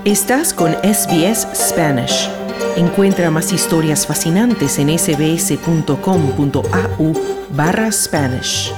Estás con SBS Spanish. Encuentra más historias fascinantes en sbs.com.au/Spanish.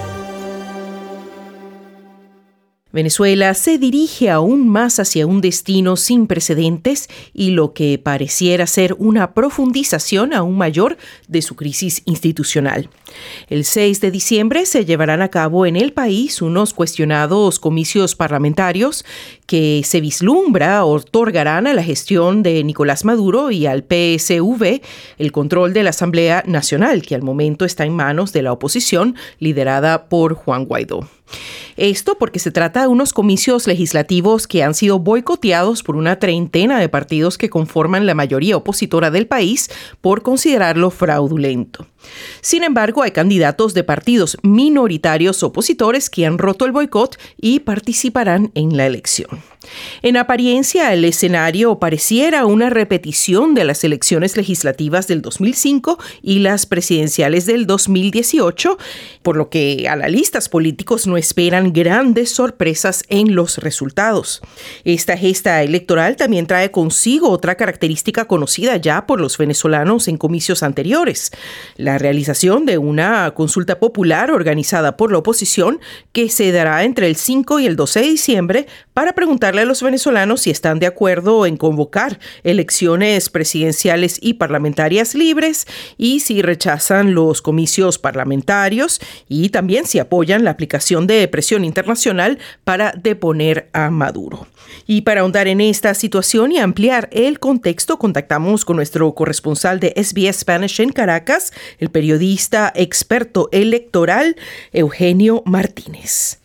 Venezuela se dirige aún más hacia un destino sin precedentes y lo que pareciera ser una profundización aún mayor de su crisis institucional. El 6 de diciembre se llevarán a cabo en el país unos cuestionados comicios parlamentarios que se vislumbra otorgarán a la gestión de Nicolás Maduro y al PSV el control de la Asamblea Nacional, que al momento está en manos de la oposición liderada por Juan Guaidó. Esto porque se trata de unos comicios legislativos que han sido boicoteados por una treintena de partidos que conforman la mayoría opositora del país por considerarlo fraudulento. Sin embargo, hay candidatos de partidos minoritarios opositores que han roto el boicot y participarán en la elección. En apariencia, el escenario pareciera una repetición de las elecciones legislativas del 2005 y las presidenciales del 2018, por lo que analistas políticos no esperan grandes sorpresas en los resultados. Esta gesta electoral también trae consigo otra característica conocida ya por los venezolanos en comicios anteriores: la realización de una consulta popular organizada por la oposición que se dará entre el 5 y el 12 de diciembre para preguntarle a los venezolanos si están de acuerdo en convocar elecciones presidenciales y parlamentarias libres y si rechazan los comicios parlamentarios y también si apoyan la aplicación de presión internacional para deponer a Maduro. Y para ahondar en esta situación y ampliar el contexto, contactamos con nuestro corresponsal de SBS Spanish en Caracas, el periodista experto electoral Eugenio Martínez.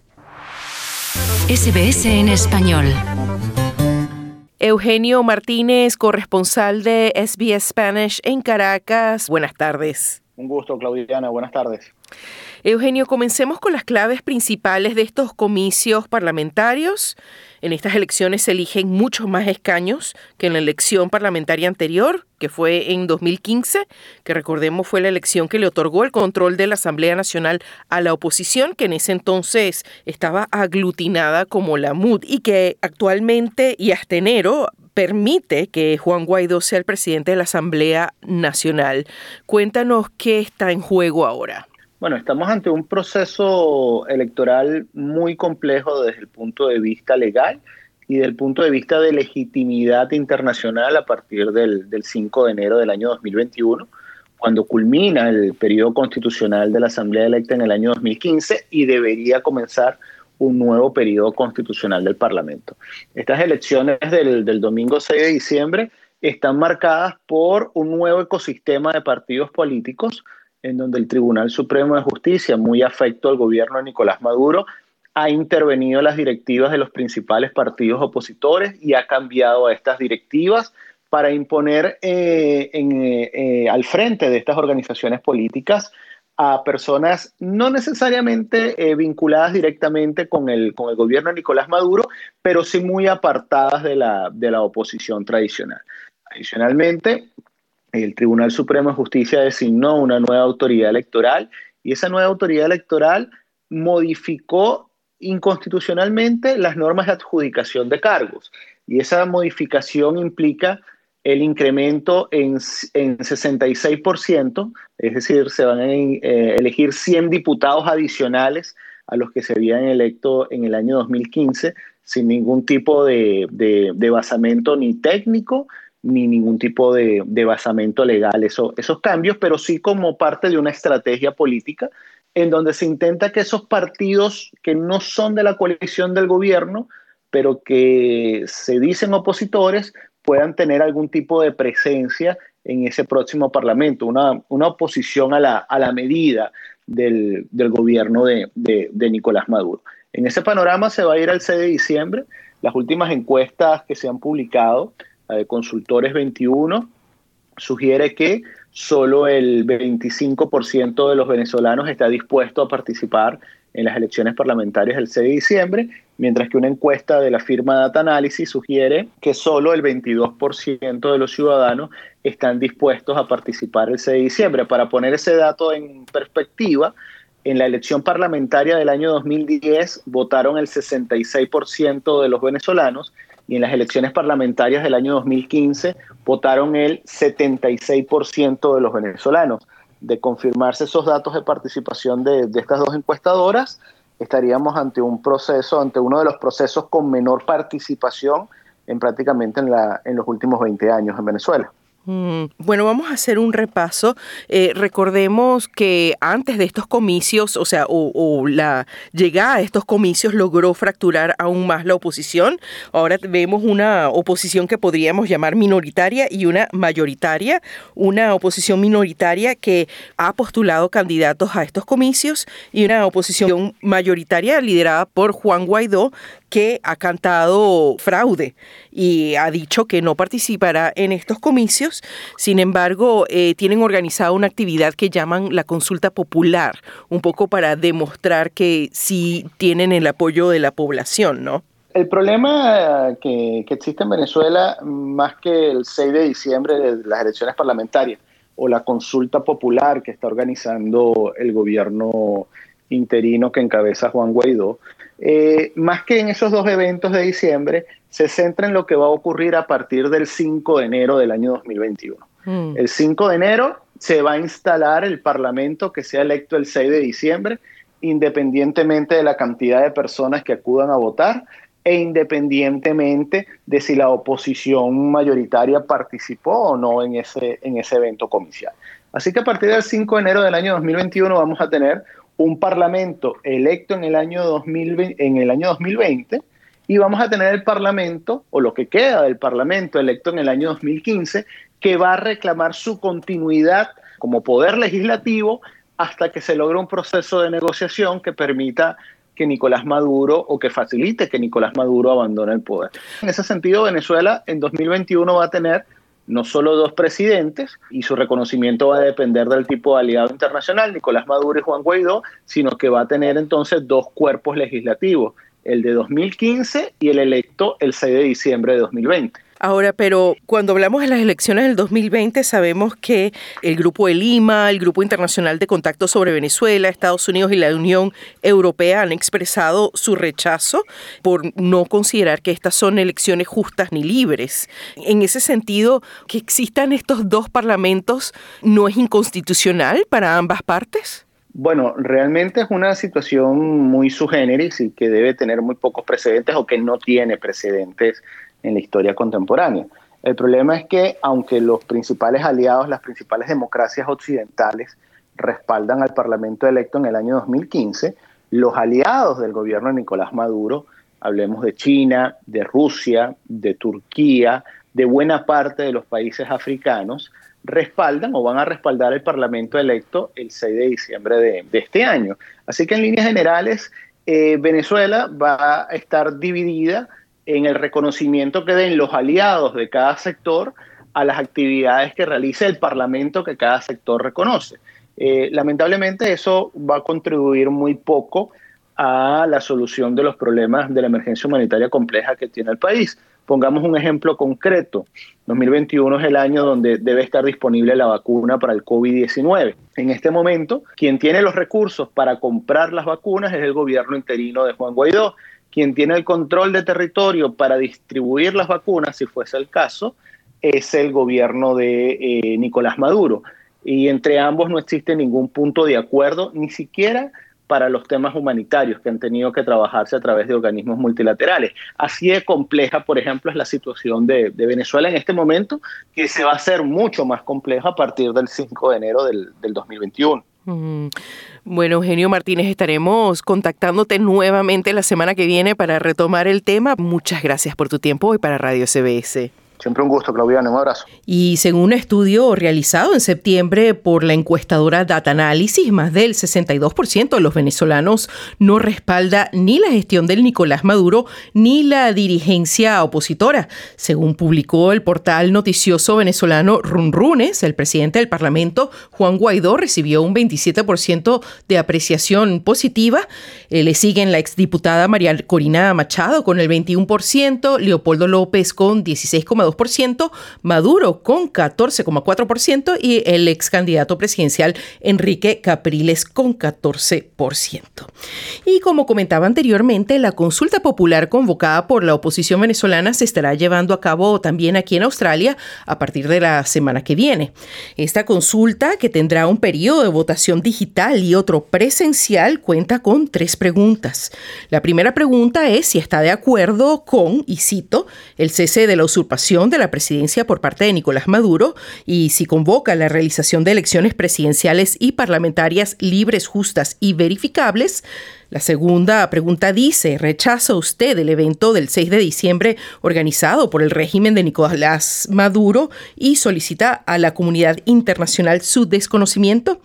SBS en español. Eugenio Martínez, corresponsal de SBS Spanish en Caracas. Buenas tardes. Un gusto, Claudiana. Buenas tardes. Eugenio, comencemos con las claves principales de estos comicios parlamentarios. En estas elecciones se eligen muchos más escaños que en la elección parlamentaria anterior, que fue en 2015, que recordemos fue la elección que le otorgó el control de la Asamblea Nacional a la oposición, que en ese entonces estaba aglutinada como la MUD y que actualmente y hasta enero permite que Juan Guaidó sea el presidente de la Asamblea Nacional. Cuéntanos qué está en juego ahora. Bueno, estamos ante un proceso electoral muy complejo desde el punto de vista legal y desde el punto de vista de legitimidad internacional a partir del 5 de enero del año 2021, cuando culmina el periodo constitucional de la Asamblea electa en el año 2015 y debería comenzar un nuevo periodo constitucional del Parlamento. Estas elecciones del domingo 6 de diciembre están marcadas por un nuevo ecosistema de partidos políticos en donde el Tribunal Supremo de Justicia, muy afecto al gobierno de Nicolás Maduro, ha intervenido en las directivas de los principales partidos opositores y ha cambiado a estas directivas para imponer al frente de estas organizaciones políticas a personas no necesariamente vinculadas directamente con el gobierno de Nicolás Maduro, pero sí muy apartadas de la oposición tradicional. Adicionalmente, el Tribunal Supremo de Justicia designó una nueva autoridad electoral y esa nueva autoridad electoral modificó inconstitucionalmente las normas de adjudicación de cargos. Y esa modificación implica el incremento en 66%, es decir, se van a elegir 100 diputados adicionales a los que se habían electo en el año 2015 sin ningún tipo de basamento ni técnico ni ningún tipo de basamento legal, esos cambios, pero sí como parte de una estrategia política en donde se intenta que esos partidos que no son de la coalición del gobierno, pero que se dicen opositores, puedan tener algún tipo de presencia en ese próximo parlamento, una oposición a la medida del gobierno de Nicolás Maduro. En ese panorama se va a ir al 6 de diciembre. Las últimas encuestas que se han publicado, de Consultores 21, sugiere que solo el 25% de los venezolanos está dispuesto a participar en las elecciones parlamentarias del 6 de diciembre, mientras que una encuesta de la firma Data Analysis sugiere que solo el 22% de los ciudadanos están dispuestos a participar el 6 de diciembre. Para poner ese dato en perspectiva, en la elección parlamentaria del año 2010 votaron el 66% de los venezolanos y en las elecciones parlamentarias del año 2015 votaron el 76% de los venezolanos. De confirmarse esos datos de participación de estas dos encuestadoras, estaríamos ante un proceso, ante uno de los procesos con menor participación prácticamente en los últimos 20 años en Venezuela. Bueno, vamos a hacer un repaso. Recordemos que antes de estos comicios, o la llegada a estos comicios logró fracturar aún más la oposición. Ahora vemos una oposición que podríamos llamar minoritaria y una mayoritaria. Una oposición minoritaria que ha postulado candidatos a estos comicios y una oposición mayoritaria liderada por Juan Guaidó, que ha cantado fraude y ha dicho que no participará en estos comicios. Sin embargo, tienen organizada una actividad que llaman la consulta popular, un poco para demostrar que sí tienen el apoyo de la población, ¿no? El problema que existe en Venezuela, más que el 6 de diciembre de las elecciones parlamentarias o la consulta popular que está organizando el gobierno interino que encabeza Juan Guaidó, más que en esos dos eventos de diciembre, se centra en lo que va a ocurrir a partir del 5 de enero del año 2021. El 5 de enero se va a instalar el parlamento que sea electo el 6 de diciembre, independientemente de la cantidad de personas que acudan a votar e independientemente de si la oposición mayoritaria participó o no en ese evento comicial. Así que a partir del 5 de enero del año 2021 vamos a tener un parlamento electo en el año 2020 y vamos a tener el parlamento, o lo que queda del parlamento electo en el año 2015, que va a reclamar su continuidad como poder legislativo hasta que se logre un proceso de negociación que permita que Nicolás Maduro, o que facilite que Nicolás Maduro abandone el poder. En ese sentido, Venezuela en 2021 va a tener no solo dos presidentes, y su reconocimiento va a depender del tipo de aliado internacional, Nicolás Maduro y Juan Guaidó, sino que va a tener entonces dos cuerpos legislativos, el de 2015 y el electo el 6 de diciembre de 2020. Ahora, pero cuando hablamos de las elecciones del 2020, sabemos que el Grupo de Lima, el Grupo Internacional de Contacto sobre Venezuela, Estados Unidos y la Unión Europea han expresado su rechazo por no considerar que estas son elecciones justas ni libres. En ese sentido, que existan estos dos parlamentos, ¿no es inconstitucional para ambas partes? Bueno, realmente es una situación muy sui generis y que debe tener muy pocos precedentes o que no tiene precedentes en la historia contemporánea. El problema es que, aunque los principales aliados, las principales democracias occidentales respaldan al parlamento electo en el año 2015, los aliados del gobierno de Nicolás Maduro, hablemos de China, de Rusia, de Turquía, de buena parte de los países africanos, respaldan o van a respaldar el parlamento electo el 6 de diciembre de este año. Así que en líneas generales, Venezuela va a estar dividida en el reconocimiento que den los aliados de cada sector a las actividades que realice el parlamento que cada sector reconoce. Lamentablemente eso va a contribuir muy poco a la solución de los problemas de la emergencia humanitaria compleja que tiene el país. Pongamos un ejemplo concreto. 2021 es el año donde debe estar disponible la vacuna para el COVID-19. En este momento, quien tiene los recursos para comprar las vacunas es el gobierno interino de Juan Guaidó. Quien tiene el control de territorio para distribuir las vacunas, si fuese el caso, es el gobierno de Nicolás Maduro. Y entre ambos no existe ningún punto de acuerdo, ni siquiera para los temas humanitarios que han tenido que trabajarse a través de organismos multilaterales. Así de compleja, por ejemplo, es la situación de Venezuela en este momento, que se va a hacer mucho más compleja a partir del 5 de enero del 2021. Bueno, Eugenio Martínez, estaremos contactándote nuevamente la semana que viene para retomar el tema. Muchas gracias por tu tiempo hoy para Radio SBS. Siempre un gusto, Claudiano. Un abrazo. Y según un estudio realizado en septiembre por la encuestadora Data Analysis, más del 62% de los venezolanos no respalda ni la gestión del Nicolás Maduro ni la dirigencia opositora. Según publicó el portal noticioso venezolano Runrunes, el presidente del Parlamento, Juan Guaidó, recibió un 27% de apreciación positiva. Le siguen la exdiputada María Corina Machado con el 21%, Leopoldo López con 16,2%, 14,2%, Maduro con 14,4% y el ex candidato presidencial Enrique Capriles con 14%. Y como comentaba anteriormente, la consulta popular convocada por la oposición venezolana se estará llevando a cabo también aquí en Australia a partir de la semana que viene. Esta consulta, que tendrá un periodo de votación digital y otro presencial, cuenta con 3 preguntas. La primera pregunta es si está de acuerdo con, y cito, el cese de la usurpación de la presidencia por parte de Nicolás Maduro y si convoca la realización de elecciones presidenciales y parlamentarias libres, justas y verificables. La segunda pregunta dice: ¿rechaza usted el evento del 6 de diciembre organizado por el régimen de Nicolás Maduro y solicita a la comunidad internacional su desconocimiento?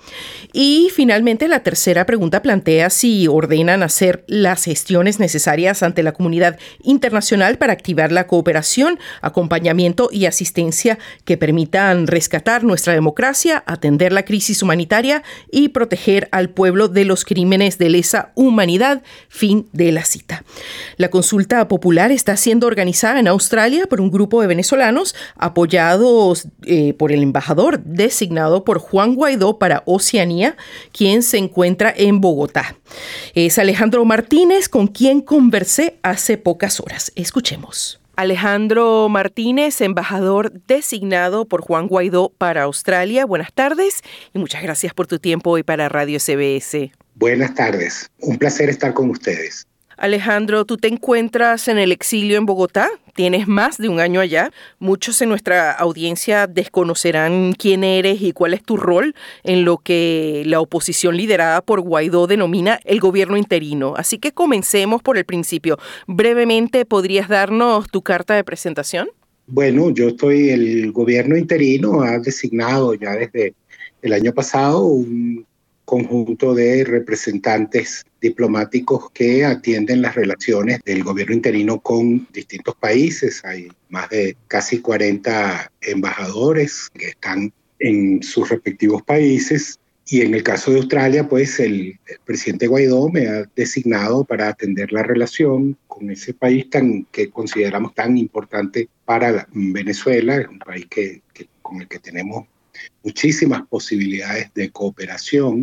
Y finalmente la tercera pregunta plantea si ordenan hacer las gestiones necesarias ante la comunidad internacional para activar la cooperación, acompañamiento y asistencia que permitan rescatar nuestra democracia, atender la crisis humanitaria y proteger al pueblo de los crímenes de lesa humanidad. Fin de la cita. La consulta popular está siendo organizada en Australia por un grupo de venezolanos apoyados por el embajador designado por Juan Guaidó para Oceanía, quien se encuentra en Bogotá. Es Alejandro Martínez, con quien conversé hace pocas horas. Escuchemos. Alejandro Martínez, embajador designado por Juan Guaidó para Australia. Buenas tardes y muchas gracias por tu tiempo hoy para Radio SBS. Buenas tardes. Un placer estar con ustedes. Alejandro, tú te encuentras en el exilio en Bogotá. Tienes más de un año allá. Muchos en nuestra audiencia desconocerán quién eres y cuál es tu rol en lo que la oposición liderada por Guaidó denomina el gobierno interino. Así que comencemos por el principio. Brevemente, ¿podrías darnos tu carta de presentación? Bueno, el gobierno interino ha designado ya desde el año pasado un conjunto de representantes diplomáticos que atienden las relaciones del gobierno interino con distintos países. Hay más de casi 40 embajadores que están en sus respectivos países. Y en el caso de Australia, pues el presidente Guaidó me ha designado para atender la relación con ese país que consideramos tan importante para Venezuela. Es un país con el que tenemos muchísimas posibilidades de cooperación.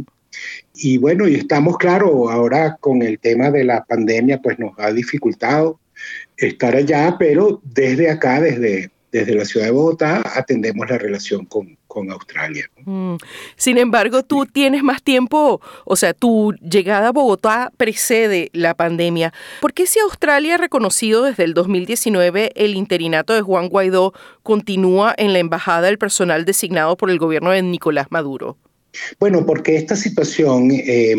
Y bueno, y estamos, claro, ahora con el tema de la pandemia, pues nos ha dificultado estar allá, pero desde acá, desde la ciudad de Bogotá, atendemos la relación con Australia. Sin embargo, tú tienes más tiempo, o sea, tu llegada a Bogotá precede la pandemia. ¿Por qué, si Australia ha reconocido desde el 2019 el interinato de Juan Guaidó, continúa en la embajada el personal designado por el gobierno de Nicolás Maduro? Bueno, porque esta situación es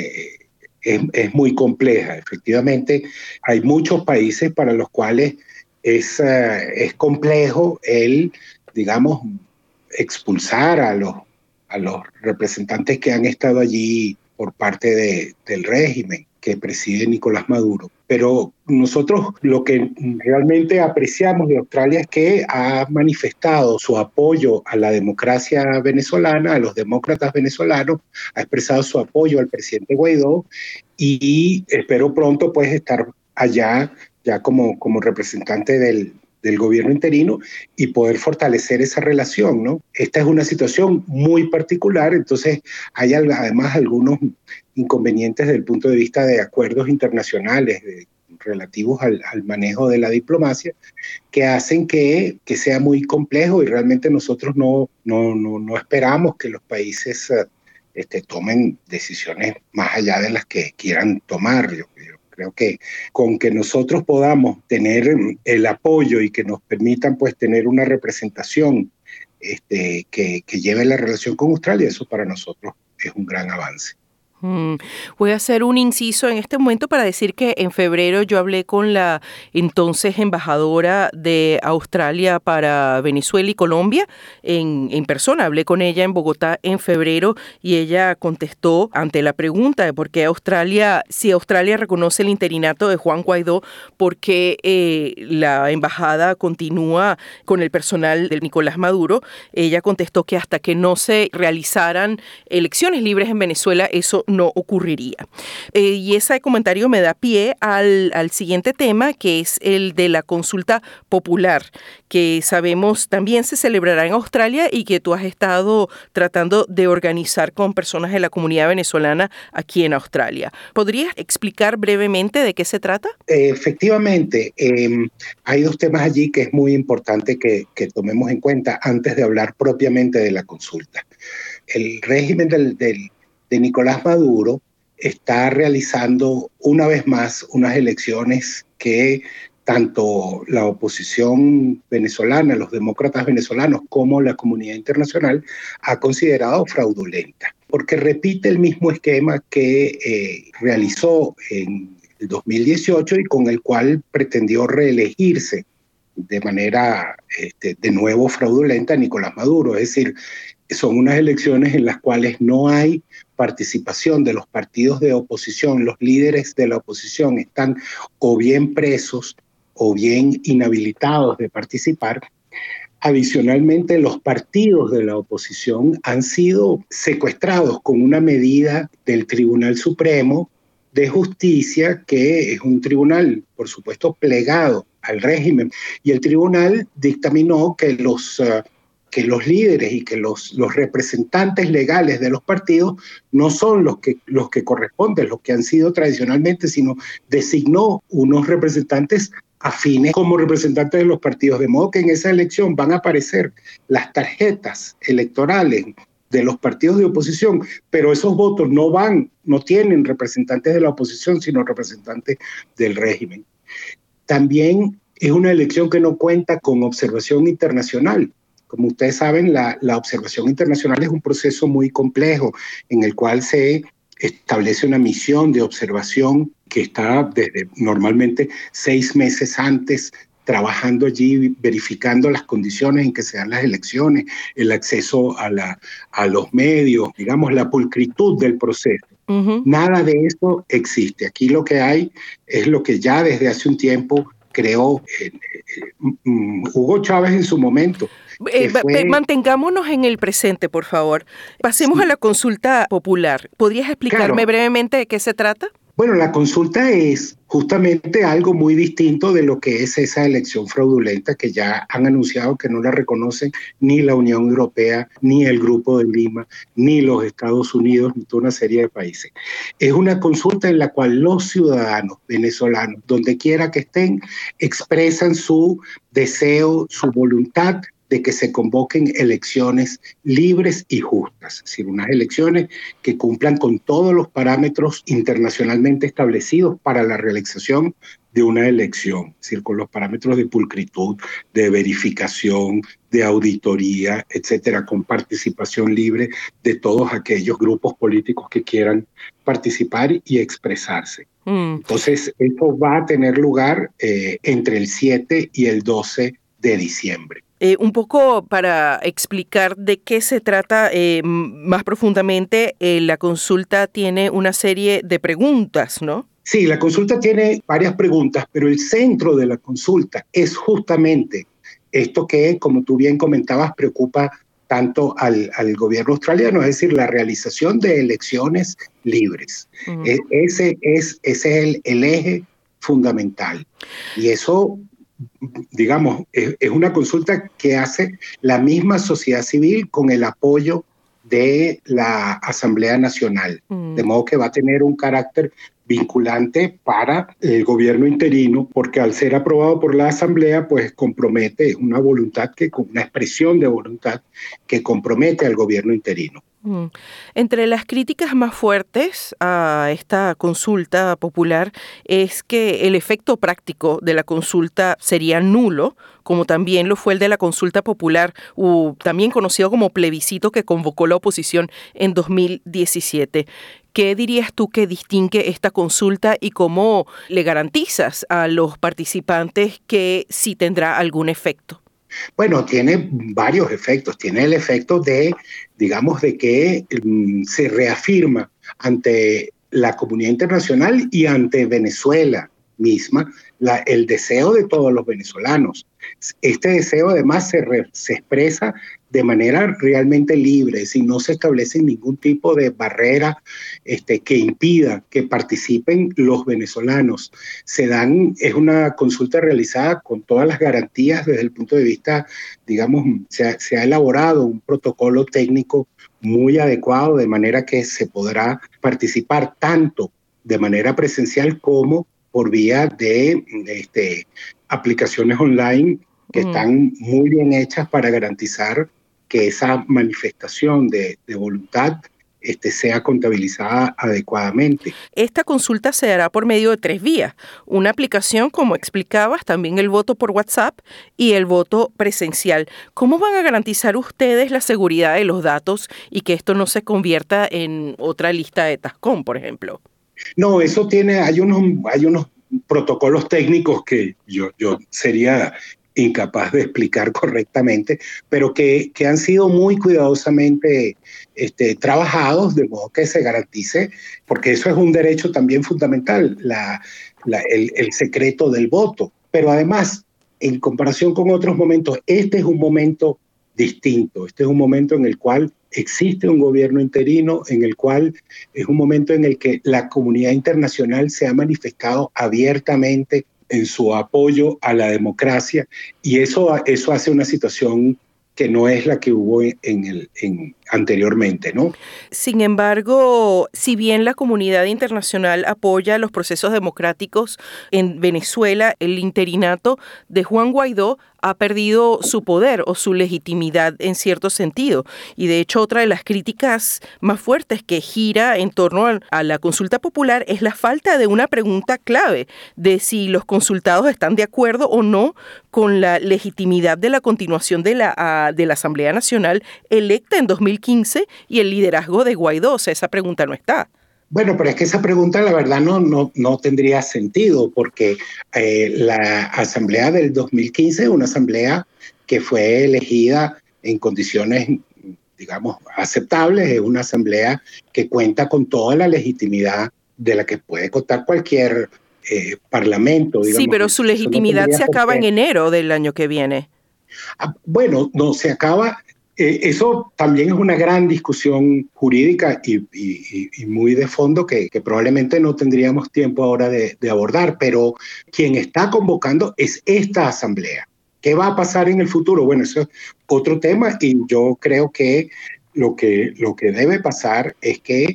muy compleja. Efectivamente, hay muchos países para los cuales es complejo digamos, expulsar a los representantes que han estado allí por parte del régimen que preside Nicolás Maduro. Pero nosotros lo que realmente apreciamos de Australia es que ha manifestado su apoyo a la democracia venezolana, a los demócratas venezolanos, ha expresado su apoyo al presidente Guaidó y espero pronto pues estar allá ya como representante del gobierno interino y poder fortalecer esa relación, ¿no? Esta es una situación muy particular, entonces hay además algunos inconvenientes desde el punto de vista de acuerdos internacionales relativos al manejo de la diplomacia que hacen que sea muy complejo y realmente nosotros no esperamos que los países tomen decisiones más allá de las que quieran tomar. Yo creo que con que nosotros podamos tener el apoyo y que nos permitan pues tener una representación que lleve la relación con Australia, eso para nosotros es un gran avance. Voy a hacer un inciso en este momento para decir que en febrero yo hablé con la entonces embajadora de Australia para Venezuela y Colombia en persona. Hablé con ella en Bogotá en febrero y ella contestó ante la pregunta de por qué si Australia reconoce el interinato de Juan Guaidó, por qué la embajada continúa con el personal de Nicolás Maduro. Ella contestó que hasta que no se realizaran elecciones libres en Venezuela, eso no ocurriría. Y ese comentario me da pie al siguiente tema, que es el de la consulta popular, que sabemos también se celebrará en Australia y que tú has estado tratando de organizar con personas de la comunidad venezolana aquí en Australia. ¿Podrías explicar brevemente de qué se trata? Efectivamente, hay dos temas allí que es muy importante que tomemos en cuenta antes de hablar propiamente de la consulta. El régimen de Nicolás Maduro está realizando una vez más unas elecciones que tanto la oposición venezolana, los demócratas venezolanos, como la comunidad internacional ha considerado fraudulenta, porque repite el mismo esquema que realizó en el 2018 y con el cual pretendió reelegirse de manera de nuevo fraudulenta Nicolás Maduro. Es decir, son unas elecciones en las cuales no hay participación de los partidos de oposición. Los líderes de la oposición están o bien presos o bien inhabilitados de participar. Adicionalmente, los partidos de la oposición han sido secuestrados con una medida del Tribunal Supremo de Justicia, que es un tribunal, por supuesto, plegado al régimen. Y el tribunal dictaminó que los líderes y que los representantes legales de los partidos no son los que corresponden, los que han sido tradicionalmente, sino designó unos representantes afines como representantes de los partidos, de modo que en esa elección van a aparecer las tarjetas electorales de los partidos de oposición, pero esos votos no tienen representantes de la oposición, sino representantes del régimen. También es una elección que no cuenta con observación internacional. Como ustedes saben, la observación internacional es un proceso muy complejo en el cual se establece una misión de observación que está desde normalmente 6 meses antes trabajando allí, verificando las condiciones en que se dan las elecciones, el acceso a los medios, digamos, la pulcritud del proceso. Uh-huh. Nada de eso existe. Aquí lo que hay es lo que ya desde hace un tiempo creó Hugo Chávez en su momento. Mantengámonos en el presente, por favor. Pasemos a la consulta popular. ¿Podrías explicarme brevemente de qué se trata? Bueno, la consulta es justamente algo muy distinto de lo que es esa elección fraudulenta que ya han anunciado que no la reconocen ni la Unión Europea, ni el Grupo de Lima, ni los Estados Unidos, ni toda una serie de países. Es una consulta en la cual los ciudadanos venezolanos, donde quiera que estén, expresan su deseo, su voluntad de que se convoquen elecciones libres y justas, es decir, unas elecciones que cumplan con todos los parámetros internacionalmente establecidos para la realización de una elección, es decir, con los parámetros de pulcritud, de verificación, de auditoría, etcétera, con participación libre de todos aquellos grupos políticos que quieran participar y expresarse. Entonces, esto va a tener lugar entre el 7 y el 12 de diciembre. Un poco para explicar de qué se trata más profundamente, la consulta tiene una serie de preguntas, ¿no? Sí, la consulta tiene varias preguntas, pero el centro de la consulta es justamente esto que, como tú bien comentabas, preocupa tanto al gobierno australiano, es decir, la realización de elecciones libres. Uh-huh. Ese es el eje fundamental. Y eso, digamos, es una consulta que hace la misma sociedad civil con el apoyo de la Asamblea Nacional, de modo que va a tener un carácter vinculante para el gobierno interino, porque al ser aprobado por la Asamblea, pues compromete una expresión de voluntad que compromete al gobierno interino. Entre las críticas más fuertes a esta consulta popular es que el efecto práctico de la consulta sería nulo, como también lo fue el de la consulta popular, también conocido como plebiscito, que convocó la oposición en 2017. ¿Qué dirías tú que distingue esta consulta y cómo le garantizas a los participantes que sí tendrá algún efecto? Bueno, tiene varios efectos. Tiene el efecto de que se reafirma ante la comunidad internacional y ante Venezuela misma el deseo de todos los venezolanos. Este deseo además se expresa de manera realmente libre, si no se establece ningún tipo de barrera que impida que participen los venezolanos. Es una consulta realizada con todas las garantías desde el punto de vista, digamos, se ha elaborado un protocolo técnico muy adecuado, de manera que se podrá participar tanto de manera presencial como por vía de aplicaciones online que están muy bien hechas para garantizar que esa manifestación de voluntad sea contabilizada adecuadamente. Esta consulta se hará por medio de 3 vías. Una aplicación, como explicabas, también el voto por WhatsApp y el voto presencial. ¿Cómo van a garantizar ustedes la seguridad de los datos y que esto no se convierta en otra lista de Tascón, por ejemplo? No, hay unos protocolos técnicos que yo sería incapaz de explicar correctamente, pero que han sido muy cuidadosamente trabajados, de modo que se garantice, porque eso es un derecho también fundamental, el secreto del voto. Pero además, en comparación con otros momentos, este es un momento distinto. Este es un momento en el cual existe un gobierno interino, en el cual es un momento en el que la comunidad internacional se ha manifestado abiertamente en su apoyo a la democracia, y eso hace una situación que no es la que hubo anteriormente, ¿no? Sin embargo, si bien la comunidad internacional apoya los procesos democráticos en Venezuela, el interinato de Juan Guaidó ha perdido su poder o su legitimidad en cierto sentido. Y de hecho, otra de las críticas más fuertes que gira en torno a la consulta popular es la falta de una pregunta clave de si los consultados están de acuerdo o no con la legitimidad de la continuación de la Asamblea Nacional electa en 2015 y el liderazgo de Guaidó. O sea, esa pregunta no está. Bueno, pero es que esa pregunta la verdad no tendría sentido, porque la asamblea del 2015 es una asamblea que fue elegida en condiciones, digamos, aceptables, es una asamblea que cuenta con toda la legitimidad de la que puede contar cualquier parlamento. Digamos. Sí, pero su legitimidad se acaba en enero del año que viene. Bueno, no se acaba. Eso también es una gran discusión jurídica y muy de fondo que probablemente no tendríamos tiempo ahora de abordar, pero quien está convocando es esta asamblea. ¿Qué va a pasar en el futuro? Bueno, eso es otro tema, y yo creo que lo que debe pasar es que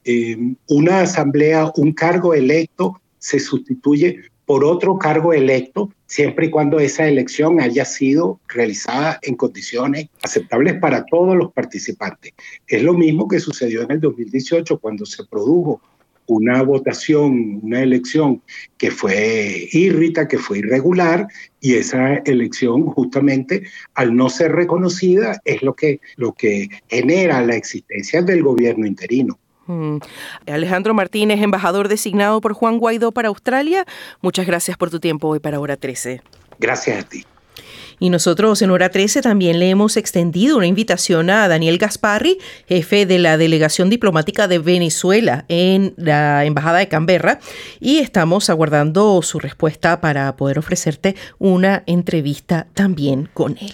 una asamblea, un cargo electo, se sustituye por otro cargo electo, siempre y cuando esa elección haya sido realizada en condiciones aceptables para todos los participantes. Es lo mismo que sucedió en el 2018, cuando se produjo una votación, una elección que fue írrita, que fue irregular, y esa elección justamente, al no ser reconocida, es lo que genera la existencia del gobierno interino. Alejandro Martínez, embajador designado por Juan Guaidó para Australia, muchas gracias por tu tiempo hoy para Hora 13. Gracias a ti. Y nosotros en Hora 13 también le hemos extendido una invitación a Daniel Gasparri, jefe de la Delegación Diplomática de Venezuela en la Embajada de Canberra, y estamos aguardando su respuesta para poder ofrecerte una entrevista también con él.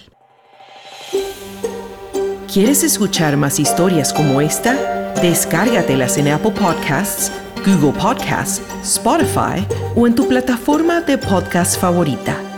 ¿Quieres escuchar más historias como esta? Descárgatelas en Apple Podcasts, Google Podcasts, Spotify o en tu plataforma de podcast favorita.